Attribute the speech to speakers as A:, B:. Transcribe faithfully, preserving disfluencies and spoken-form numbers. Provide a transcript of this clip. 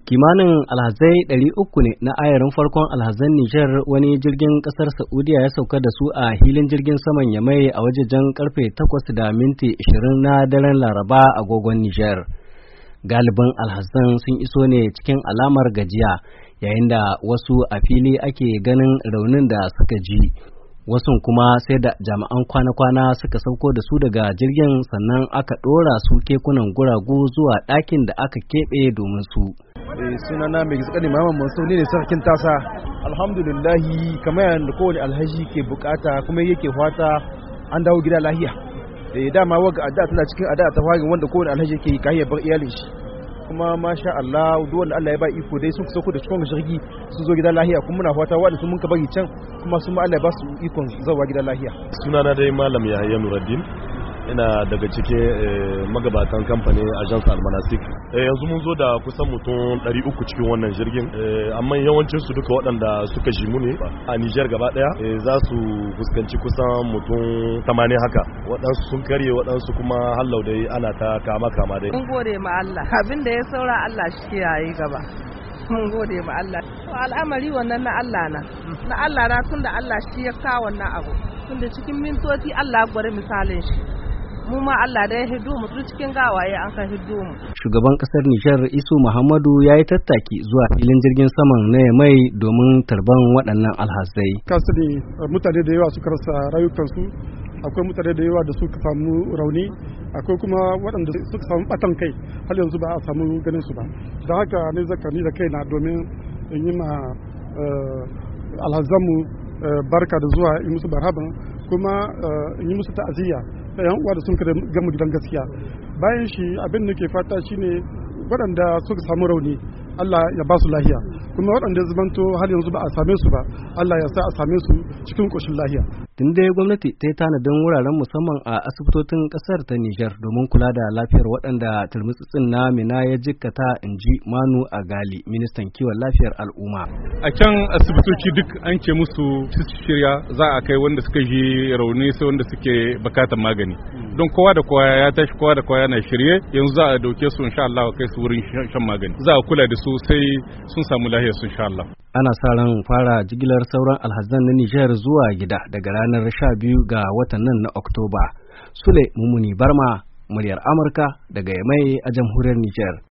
A: Kimanin alhazai ɗari uku ne na ayarin farkon alhazan Nijar wani jirgin ƙasar Saudiya ya sauka da su a hilin jirgin saman Yamai a wajejen karfe takwas da minti ashirin na daren Laraba agogon Nijar. Galibin alhazan sun iso ne cikin alamar gajiya, yayin da wasu a fili ake ganin raunin da suka ji. Wasun kuma sai da jami'an kwana-kwana suka sauko da su daga jirgin, sannan aka ɗora su kekunan guragu zuwa ɗakin da aka keɓe domin su.
B: Sunana mai gizkani Muhammad Mansur ne sarkin tasa. Alhamdulillahi, kamar yadda kowane alhaji ke bukata kuma yake fata an dawo gida lahiya. Da dama waga addu'a tana cikin addu'a ta fagin wanda kowane alhaji yake kai ya bar iyalin shi. Kuma masha Allah, duk wanda Allah ya ba iko dai sun sauko da cikin jirgi sun zo gida lahiya, kuma muna fata wanda sun mun ka bari can kuma sun ma Allah ya ba su ikon zawa gida lahiya.
C: Sunana dai Malam Yahaya Nuruddin, ina daga cikin magabatan kamfanin Agence Almanasik. Yanzu mun zo da kusan mutum ɗari uku cikin wannan jirgin, amma yawancin su duka waɗanda suka jimu ne a Nijar gaba ɗaya za su fuskanci kusan mutum tamanin haka. Waɗansu sun karye, waɗansu kuma hallau dai ana ta kama kama dai.
D: Mun gode ma Allah, abin da ya saura Allah shi kiyaye gaba. Mun gode ma Allah. Al'amari wannan na Allah na, na Allah na tunda Allah shi ya kawo wannan abu. Tunda cikin mintoci Allah ya gwada misalin shi. mu ma Allah da ya hiddo mu cikin gawaye an kan hiddo mu.
A: Shugaban kasar Nijar Isu Muhammadu ya yi tattaki zuwa filin jirgin saman na Yamai domin tarban waɗannan alhazai.
E: Kasani mutane da yawa suka rasa rayukansu, akwai mutane da yawa da suka samu rauni, akwai kuma waɗanda suka samu ɓatan kai har yanzu ba a samu ganin su ba. Don haka ne zaka ni da kaina domin in yi ma alhazanmu barka da zuwa in musu barhaban, kuma in yi musu ta'aziyya da yan uwa da sun kada gama gidan gaskiya. Bayan shi abin da ke fata shine waɗanda suka samu rauni Allah ya ba su lahiya, kuma waɗanda ya zamanto har yanzu ba a same su ba Allah ya sa a same su cikin ƙoshin lahiya.
A: Tun dai gwamnati ta yi tanadin wuraren musamman a asibitocin ƙasar ta Nijar domin kula da lafiyar waɗanda turmutsutsin na Mina ya jikkata, in ji Manu Agali, ministan kiwon lafiyar al'umma.
F: A can asibitoci duk an ce musu su shirya za a kai wanda suka ji rauni sai wanda suke bukatar magani. Don kowa da kowa ya tashi, kowa da kowa yana shirye, yanzu za a dauke su insha Allah kai su wurin shan magani. Za a kula da su sai sun samu lahiyar su insha Allah.
A: Ana sa ran fara jigilar sauran alhazan na Nijar zuwa gida daga ranar sha biyu ga watan nan na Oktoba. Sule Mumuni Barma, muryar Amurka daga Yamai a jamhuriyar Nijar.